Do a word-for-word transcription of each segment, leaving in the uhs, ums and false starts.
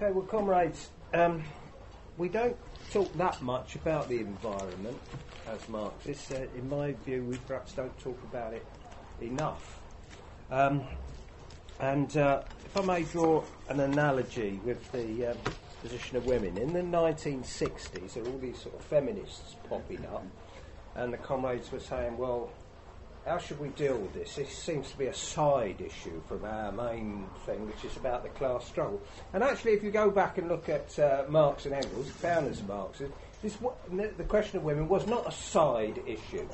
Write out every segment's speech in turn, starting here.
Okay, well, comrades, um, we don't talk that much about the environment as Marxists. Uh, in my view, we perhaps don't talk about it enough. Um, and uh, if I may draw an analogy with the um, position of women, in the nineteen sixties, there were all these sort of feminists popping up, and the comrades were saying, well, how should we deal with this? This seems to be a side issue from our main thing, which is about the class struggle. And actually, if you go back and look at uh, Marx and Engels, founders of Marxism, this, the question of women was not a side issue.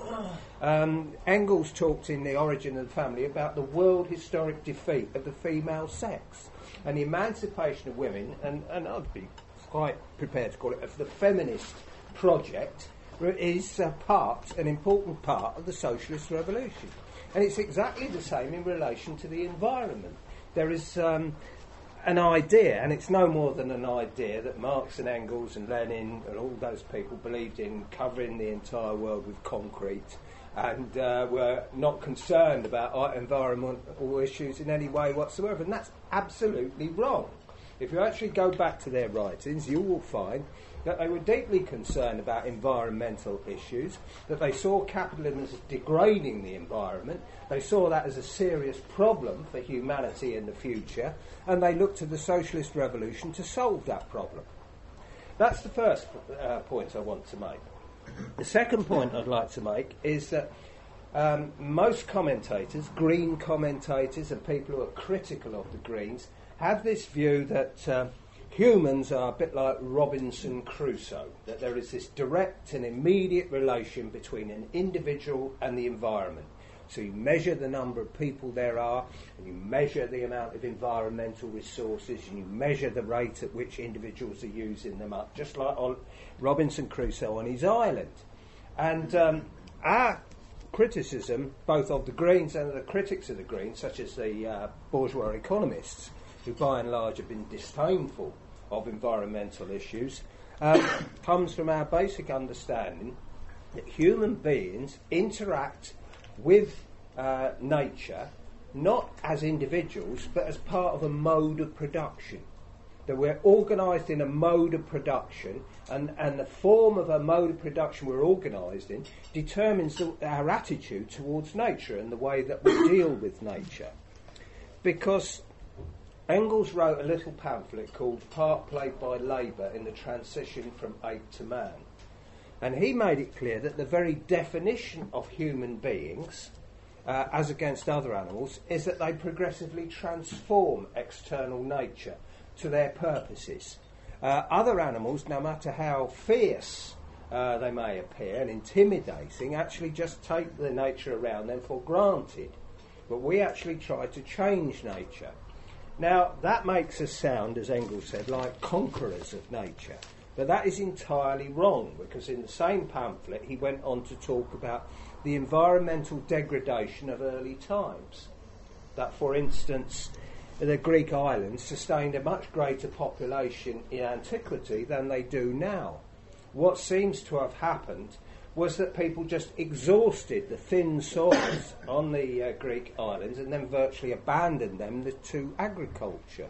Um, Engels talked in The Origin of the Family about the world historic defeat of the female sex and the emancipation of women, and, and I'd be quite prepared to call it the feminist project, is a part, an important part of the socialist revolution. And it's exactly the same in relation to the environment. There is um, an idea, and it's no more than an idea, that Marx and Engels and Lenin and all those people believed in covering the entire world with concrete and uh, were not concerned about environmental issues in any way whatsoever. And that's absolutely wrong. If you actually go back to their writings, you will find that they were deeply concerned about environmental issues, that they saw capitalism as degrading the environment, they saw that as a serious problem for humanity in the future, and they looked to the socialist revolution to solve that problem. That's the first uh, point I want to make. The second point I'd like to make is that um, most commentators, Green commentators and people who are critical of the Greens, have this view that uh, humans are a bit like Robinson Crusoe, that there is this direct and immediate relation between an individual and the environment. So you measure the number of people there are, and you measure the amount of environmental resources, and you measure the rate at which individuals are using them up, just like on Robinson Crusoe on his island. And um, our criticism, both of the Greens and of the critics of the Greens, such as the uh, bourgeois economists, who by and large have been disdainful of environmental issues, um, comes from our basic understanding that human beings interact with uh, nature not as individuals but as part of a mode of production. That we're organised in a mode of production, and, and the form of a mode of production we're organised in determines the, our attitude towards nature and the way that we deal with nature. Because Engels wrote a little pamphlet called Part Played by Labour in the Transition from Ape to Man. And he made it clear that the very definition of human beings, uh, as against other animals, is that they progressively transform external nature to their purposes. Uh, other animals, no matter how fierce uh, they may appear and intimidating, actually just take the nature around them for granted. But we actually try to change nature. Now, that makes us sound, as Engels said, like conquerors of nature. But that is entirely wrong, because in the same pamphlet he went on to talk about the environmental degradation of early times. That, for instance, the Greek islands sustained a much greater population in antiquity than they do now. What seems to have happened was that people just exhausted the thin soils on the uh, Greek islands and then virtually abandoned them to agriculture.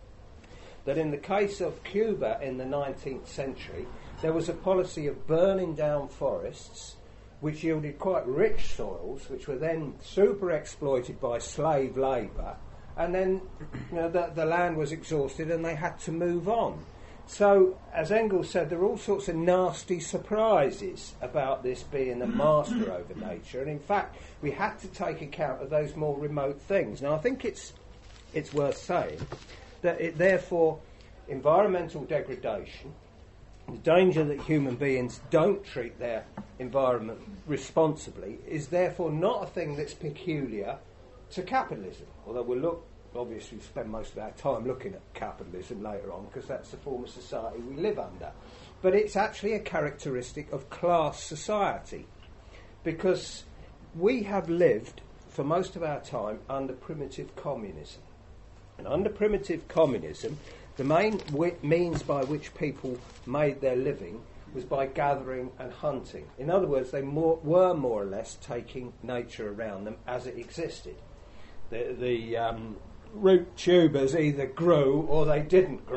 That in the case of Cuba in the nineteenth century, there was a policy of burning down forests which yielded quite rich soils, which were then super exploited by slave labour, and then you know, the, the land was exhausted and they had to move on. So, as Engels said, there are all sorts of nasty surprises about this being the master over nature, and in fact, we had to take account of those more remote things. Now, I think it's it's worth saying that it, therefore, environmental degradation, the danger that human beings don't treat their environment responsibly, is therefore not a thing that's peculiar to capitalism, although we'll look obviously spend most of our time looking at capitalism later on because that's the form of society we live under. But it's actually a characteristic of class society, because we have lived for most of our time under primitive communism. And under primitive communism, the main w- means by which people made their living was by gathering and hunting. In other words, they more, were more or less taking nature around them as it existed. The, the um, root tubers either grew or they didn't grow. You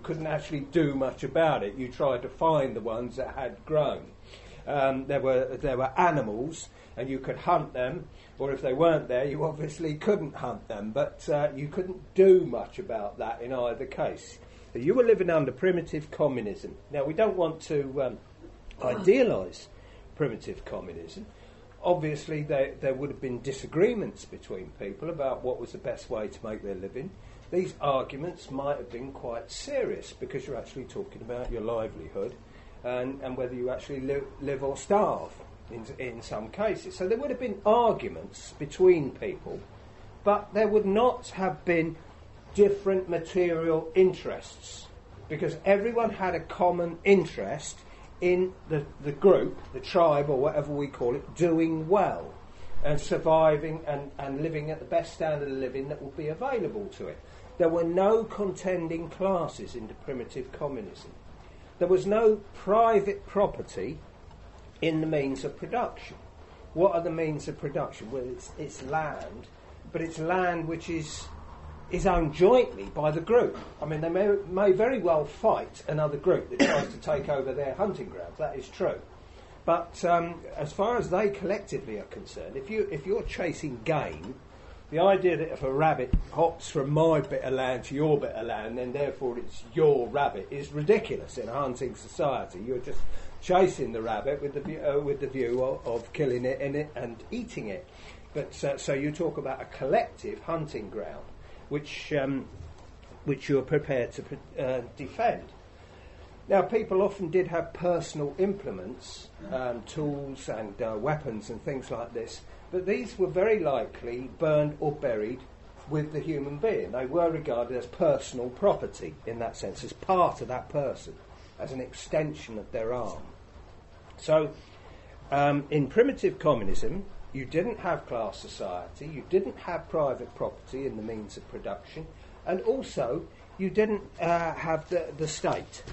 couldn't actually do much about it. You tried to find the ones that had grown. Um, there were there were animals, and you could hunt them, or if they weren't there, you obviously couldn't hunt them. But uh, you couldn't do much about that in either case. So you were living under primitive communism. Now, we don't want to um, idealise primitive communism. Obviously, there, there would have been disagreements between people about what was the best way to make their living. These arguments might have been quite serious because you're actually talking about your livelihood and, and whether you actually live, live or starve in, in some cases. So there would have been arguments between people, but there would not have been different material interests because everyone had a common interest in the, the group, the tribe or whatever we call it, doing well and surviving and, and living at the best standard of living that would be available to it. There were no contending classes into primitive communism. There was no private property in the means of production. What are the means of production? Well, it's, it's land, but it's land which is is owned jointly by the group. I mean, they may, may very well fight another group that tries to take over their hunting grounds. That is true. But um, as far as they collectively are concerned, if, you, if you're chasing game, the idea that if a rabbit hops from my bit of land to your bit of land, then therefore it's your rabbit, is ridiculous in a hunting society. You're just chasing the rabbit with the view, uh, with the view of, of killing it in it and eating it. But uh, so you talk about a collective hunting ground, which um, which you're prepared to uh, defend. Now, people often did have personal implements, um, tools and uh, weapons and things like this, but these were very likely burned or buried with the human being. They were regarded as personal property in that sense, as part of that person, as an extension of their arm. So, um, in primitive communism, you didn't have class society, you didn't have private property in the means of production, and also you didn't uh, have the, the state.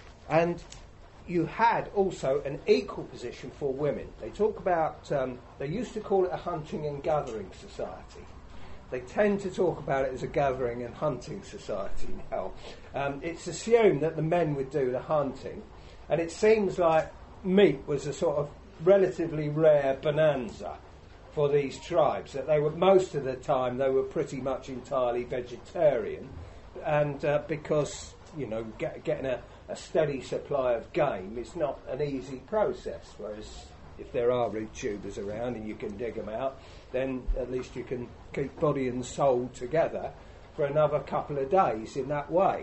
And you had also an equal position for women. They talk about, um, they used to call it a hunting and gathering society. They tend to talk about it as a gathering and hunting society now. Um, it's assumed that the men would do the hunting, and it seems like meat was a sort of relatively rare bonanza for these tribes, that they were, most of the time, they were pretty much entirely vegetarian, and uh, because, you know, get, getting a, a steady supply of game is not an easy process, whereas if there are root tubers around and you can dig them out, then at least you can keep body and soul together for another couple of days in that way.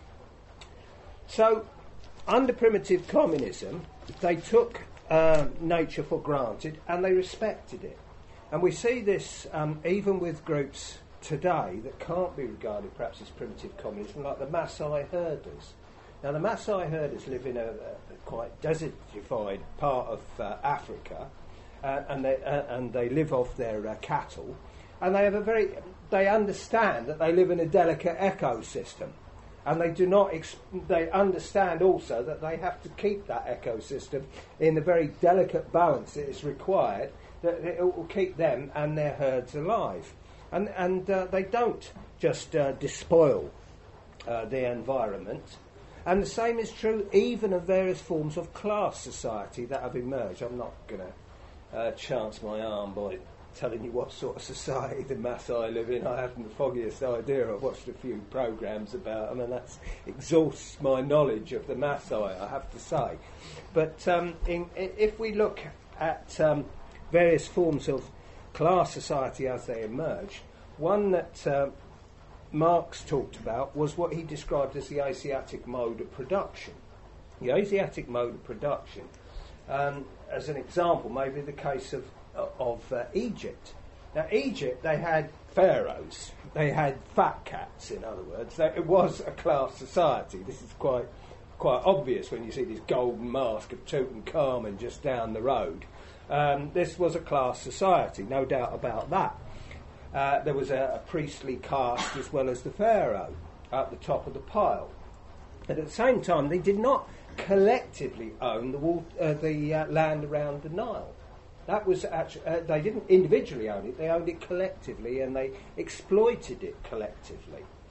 So, under primitive communism, they took uh, nature for granted and they respected it. And we see this um, even with groups today that can't be regarded perhaps as primitive communism, like the Maasai herders. Now, the Maasai herders live in a, a quite desertified part of uh, Africa, uh, and they uh, and they live off their uh, cattle, and they have a very they understand that they live in a delicate ecosystem, and they do not ex- they understand also that they have to keep that ecosystem in the very delicate balance that is required, that it will keep them and their herds alive. And, and uh, they don't just uh, despoil uh, the environment. And the same is true even of various forms of class society that have emerged. I'm not going to uh, chance my arm by telling you what sort of society the Maasai live in. I haven't the foggiest idea. I've watched a few programmes about them, and that exhausts my knowledge of the Maasai, I have to say. But um, in, if we look at um, various forms of class society as they emerged, one that uh, Marx talked about was what he described as the Asiatic mode of production. The Asiatic mode of production, um, as an example, may be the case of, uh, of uh, Egypt. Now, Egypt, they had pharaohs, they had fat cats, in other words. They, it was a class society. This is quite quite obvious when you see this golden mask of Tutankhamun just down the road. Um, this was a class society, no doubt about that. Uh, there was a, a priestly caste as well as the pharaoh at the top of the pile. And at the same time, they did not collectively own the, wall, uh, the uh, land around the Nile. That was actually, uh, they didn't individually own it, they owned it collectively, and they exploited it collectively.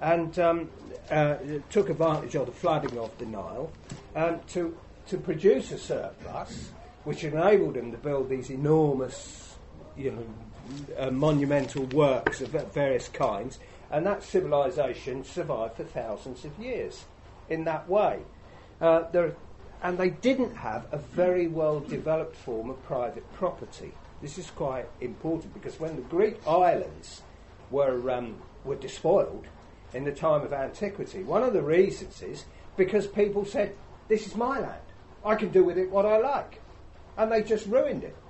and um, uh, took advantage of the flooding of the Nile um, to to produce a surplus, which enabled them to build these enormous, you know, uh, monumental works of various kinds, and that civilization survived for thousands of years in that way. Uh, there, and they didn't have a very well-developed form of private property. This is quite important, because when the Greek islands were um, were despoiled in the time of antiquity, one of the reasons is because people said, this is my land, I can do with it what I like. And they just ruined it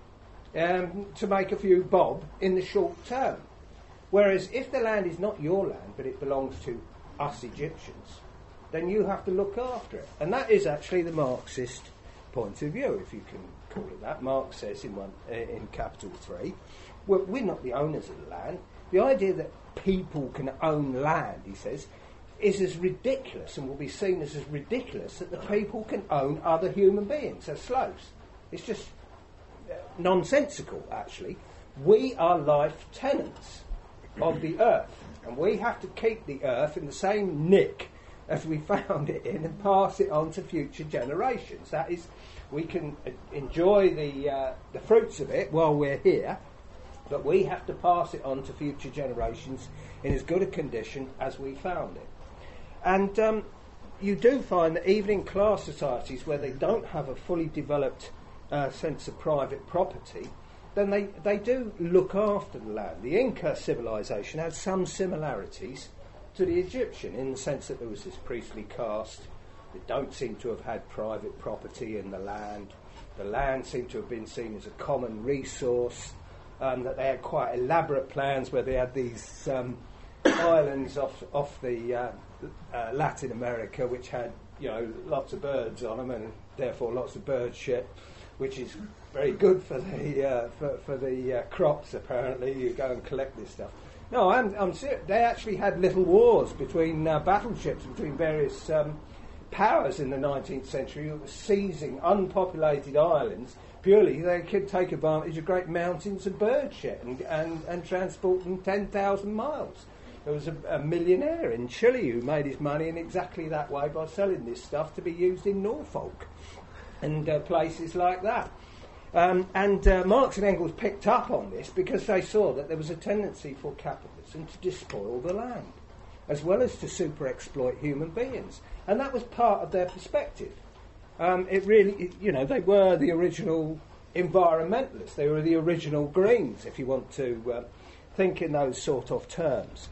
um, to make a few bob in the short term. Whereas if the land is not your land, but it belongs to us Egyptians, then you have to look after it. And that is actually the Marxist point of view, if you can call it that. Marx says in, one, uh, in Capital three, we're, we're not the owners of the land. The idea that people can own land, he says, is as ridiculous, and will be seen as as ridiculous, that the people can own other human beings as slaves. It's just uh, nonsensical, actually. We are life tenants of the earth, and we have to keep the earth in the same nick as we found it in and pass it on to future generations. That is, we can uh, enjoy the uh, the fruits of it while we're here, but we have to pass it on to future generations in as good a condition as we found it. And um, you do find that even in class societies where they don't have a fully developed uh, sense of private property, then they, they do look after the land. The Inca civilization had some similarities to the Egyptian, in the sense that there was this priestly caste that don't seem to have had private property in the land. The land seemed to have been seen as a common resource, um, that they had quite elaborate plans where they had these um, islands off, off the uh, uh, Latin America, which had, you know, lots of birds on them, and therefore lots of bird shit, which is very good for the uh, for, for the uh, crops. Apparently, you go and collect this stuff. No, I'm, I'm serious. They actually had little wars between uh, battleships between various um, powers in the nineteenth century, who were seizing unpopulated islands purely they could take advantage of great mountains of bird shit and and, and transport them ten thousand miles. There was a, a millionaire in Chile who made his money in exactly that way by selling this stuff to be used in Norfolk and uh, places like that. Um, and uh, Marx and Engels picked up on this because they saw that there was a tendency for capitalism to despoil the land, as well as to super-exploit human beings. And that was part of their perspective. Um, it really, it, you know, they were the original environmentalists. They were the original Greens, if you want to uh, think in those sort of terms.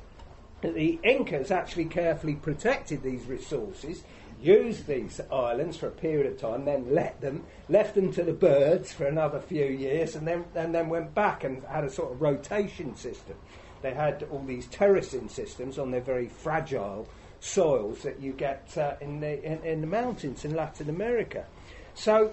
The Incas actually carefully protected these resources, used these islands for a period of time, then let them, left them to the birds for another few years, and then and then went back and had a sort of rotation system. They had all these terracing systems on their very fragile soils that you get uh, in the in, in the mountains in Latin America. So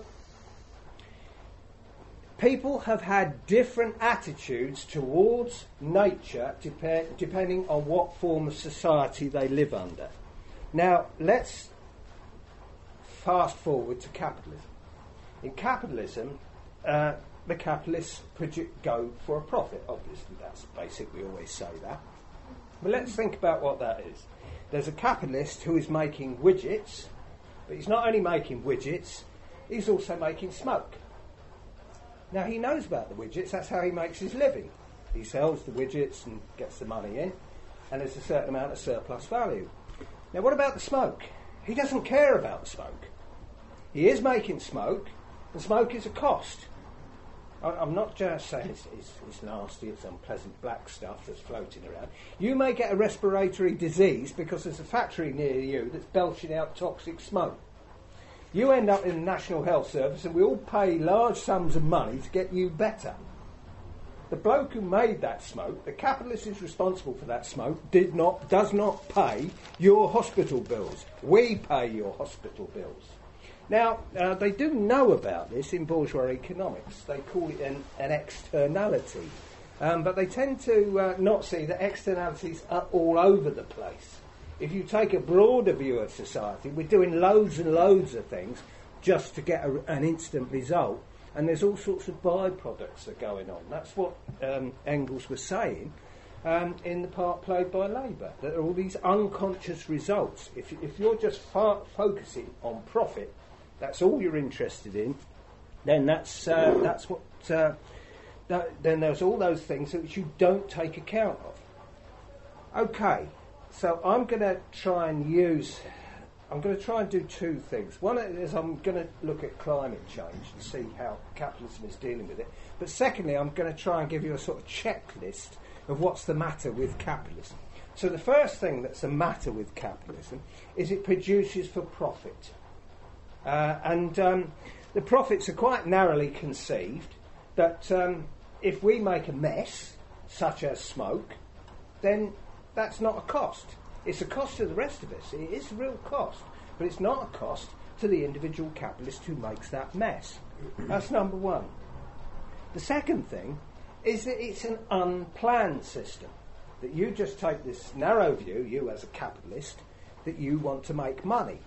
people have had different attitudes towards nature dep- depending on what form of society they live under. Now, let's fast forward to capitalism. In capitalism, uh, the capitalists produ- go for a profit, obviously. That's basic, we always say that. But let's think about what that is. There's a capitalist who is making widgets, but he's not only making widgets, he's also making smoke. Now, he knows about the widgets, that's how he makes his living. He sells the widgets and gets the money in, and there's a certain amount of surplus value. Now, what about the smoke? He doesn't care about the smoke. He is making smoke, and smoke is a cost. I, I'm not just saying it's, it's, it's nasty, it's unpleasant black stuff that's floating around. You may get a respiratory disease because there's a factory near you that's belching out toxic smoke. You end up in the National Health Service, and we all pay large sums of money to get you better. The bloke who made that smoke, the capitalist is responsible for that smoke, did not, does not pay your hospital bills. We pay your hospital bills. Now, uh, they do know about this in bourgeois economics. They call it an, an externality. Um, but they tend to uh, not see that externalities are all over the place. If you take a broader view of society, we're doing loads and loads of things just to get a, an instant result. And there's all sorts of byproducts that are going on. That's what um, Engels was saying. um, in the part played by Labour. There are all these unconscious results. If, if you're just far focusing on profit, that's all you're interested in, then that's uh, that's what. Uh, that, then there's all those things which you don't take account of. Okay, so I'm going to try and use. I'm going to try and do two things. One is I'm going to look at climate change and see how capitalism is dealing with it. But secondly, I'm going to try and give you a sort of checklist of what's the matter with capitalism. So the first thing that's the matter with capitalism is it produces for profit. Uh, and um, the profits are quite narrowly conceived that um, if we make a mess, such as smoke, then that's not a cost. It's a cost to the rest of us. It is a real cost. But it's not a cost to the individual capitalist who makes that mess. That's number one. The second thing is that it's an unplanned system. That you just take this narrow view, you as a capitalist, that you want to make money.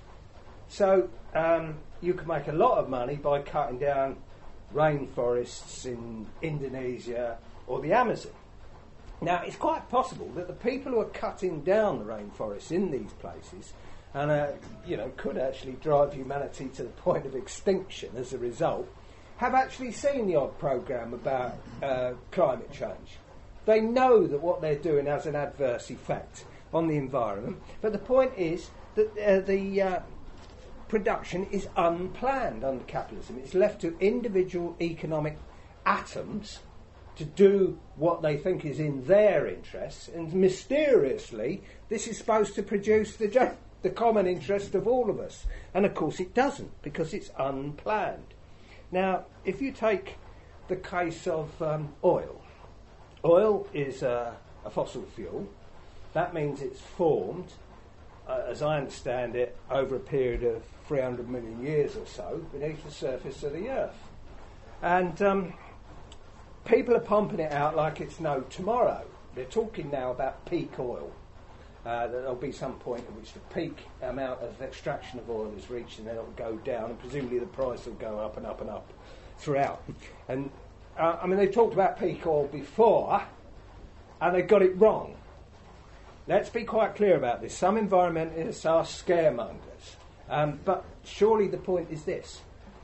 So um, you can make a lot of money by cutting down rainforests in Indonesia or the Amazon. Now, it's quite possible that the people who are cutting down the rainforests in these places and uh, you know, could actually drive humanity to the point of extinction as a result, have actually seen the odd programme about uh, climate change. They know that what they're doing has an adverse effect on the environment, but the point is that uh, the uh, production is unplanned under capitalism. It's left to individual economic atoms to do what they think is in their interests, and mysteriously this is supposed to produce the, ju- the common interest of all of us. And of course it doesn't, because it's unplanned. Now, if you take the case of um, oil, oil is uh, a fossil fuel. That means it's formed, uh, as I understand it, over a period of three hundred million years or so beneath the surface of the Earth. And um, people are pumping it out like it's no tomorrow. They're talking now about peak oil. Uh, there'll be some point at which the peak amount of extraction of oil is reached, and then it'll go down, and presumably the price will go up and up and up throughout. And uh, I mean, they talked about peak oil before, and they got it wrong. Let's be quite clear about this. Some environmentalists are scaremongers, um, but surely the point is this: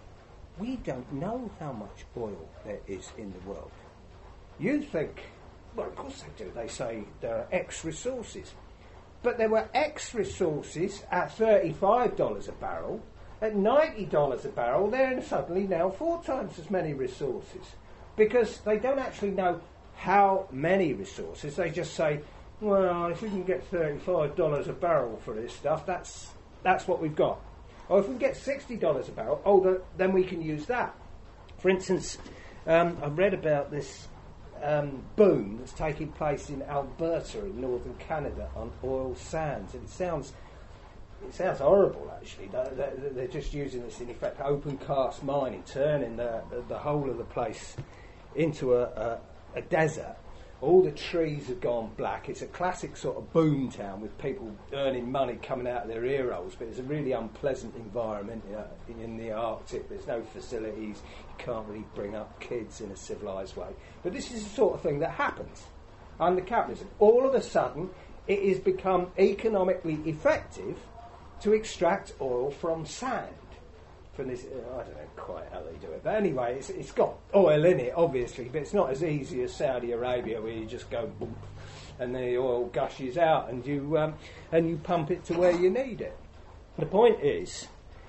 we don't know how much oil there is in the world. You think, well, of course they do. They say there are X resources. But there were X resources at thirty-five dollars a barrel. At ninety dollars a barrel, there are suddenly now four times as many resources. Because they don't actually know how many resources. They just say, well, if we can get thirty-five dollars a barrel for this stuff, that's that's what we've got. Or if we can get sixty dollars a barrel, oh, then we can use that. For instance, um, I've read about this um, boom that's taking place in Alberta in northern Canada on oil sands. And it sounds it sounds horrible, actually. They're, they're just using this, in effect, open cast mining, turning the, the whole of the place into a, a, a desert. All the trees have gone black. It's a classic sort of boom town with people earning money coming out of their ear holes, but it's a really unpleasant environment uh, in the Arctic. There's no facilities. You can't really bring up kids in a civilised way. But this is the sort of thing that happens under capitalism. All of a sudden, it has become economically effective to extract oil from sand. From this, uh, I don't know quite how they do it, but anyway, it's, it's got oil in it, obviously, but it's not as easy as Saudi Arabia, where you just go boom, and the oil gushes out, and you um, and you pump it to where you need it. The point is,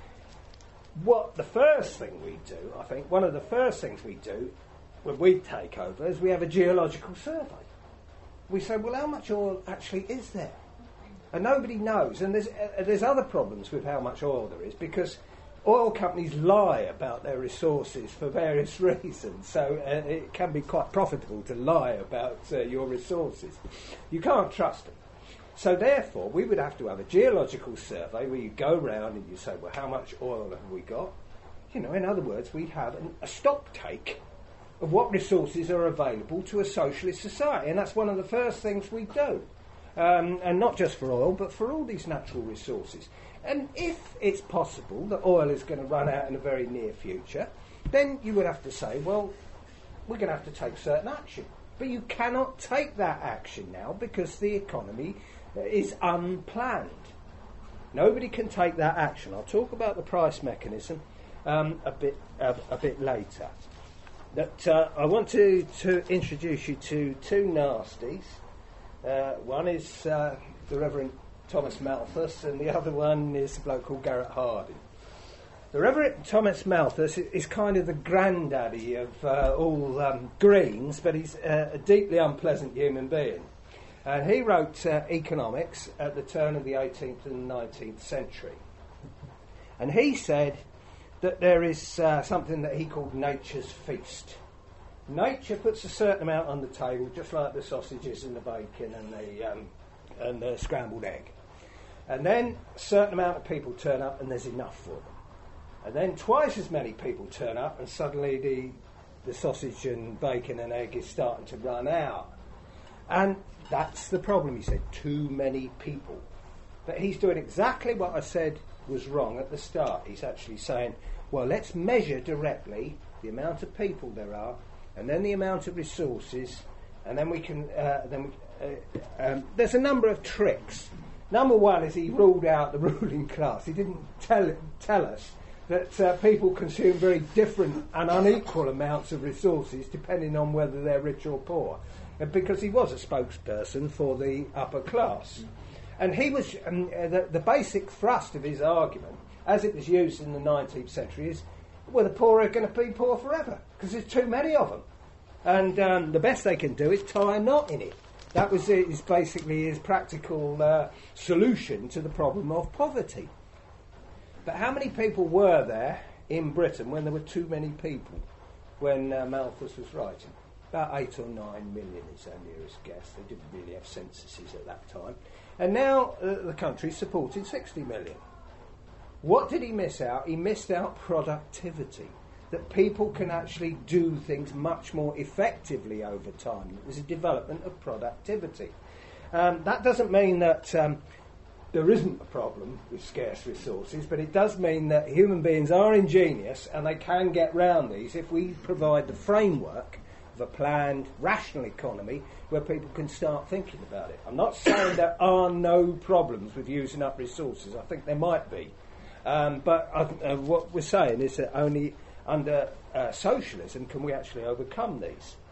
what the first thing we do, I think, one of the first things we do when we take over is we have a geological survey. We say, well, how much oil actually is there? And nobody knows, and there's uh, there's other problems with how much oil there is, because oil companies lie about their resources for various reasons, so uh, it can be quite profitable to lie about uh, your resources. You can't trust them. So therefore, we would have to have a geological survey where you go round and you say, well, how much oil have we got? You know, in other words, we'd have an, a stock take of what resources are available to a socialist society, and that's one of the first things we do. Um, and not just for oil, but for all these natural resources. And if it's possible that oil is going to run out in the very near future, then you would have to say, well, we're going to have to take certain action. But you cannot take that action now because the economy is unplanned. Nobody can take that action. I'll talk about the price mechanism um, a bit uh, a bit later. That uh, I want to, to introduce you to two nasties. Uh, one is uh, the Reverend Thomas Malthus, and the other one is a bloke called Garrett Hardin. The Reverend Thomas Malthus is kind of the granddaddy of uh, all um, Greens, but he's uh, a deeply unpleasant human being. And he wrote uh, economics at the turn of the eighteenth and nineteenth century. And he said that there is uh, something that he called nature's feast. Nature puts a certain amount on the table, just like the sausages and the bacon and the, um, and the scrambled egg. And then a certain amount of people turn up and there's enough for them. And then twice as many people turn up and suddenly the, the sausage and bacon and egg is starting to run out. And that's the problem, he said, too many people. But he's doing exactly what I said was wrong at the start. He's actually saying, well, let's measure directly the amount of people there are, and then the amount of resources, and then we can. Uh, then we, uh, um, there's a number of tricks. Number one is he ruled out the ruling class. He didn't tell tell us that uh, people consume very different and unequal amounts of resources depending on whether they're rich or poor, uh, because he was a spokesperson for the upper class. And he was um, uh, the, the basic thrust of his argument, as it was used in the nineteenth century, is, well, the poor are going to be poor forever because there's too many of them. And um, the best they can do is tie a knot in it. That was his, basically his practical uh, solution to the problem of poverty. But how many people were there in Britain when there were too many people, when uh, Malthus was writing? About eight or nine million is our nearest guess. They didn't really have censuses at that time. And now uh, the country supported sixty million. What did he miss out? He missed out productivity, that people can actually do things much more effectively over time. There's a development of productivity. Um, that doesn't mean that um, there isn't a problem with scarce resources, but it does mean that human beings are ingenious and they can get round these if we provide the framework of a planned, rational economy where people can start thinking about it. I'm not saying there are no problems with using up resources. I think there might be. Um, but uh, uh, what we're saying is that only under uh, socialism can we actually overcome these.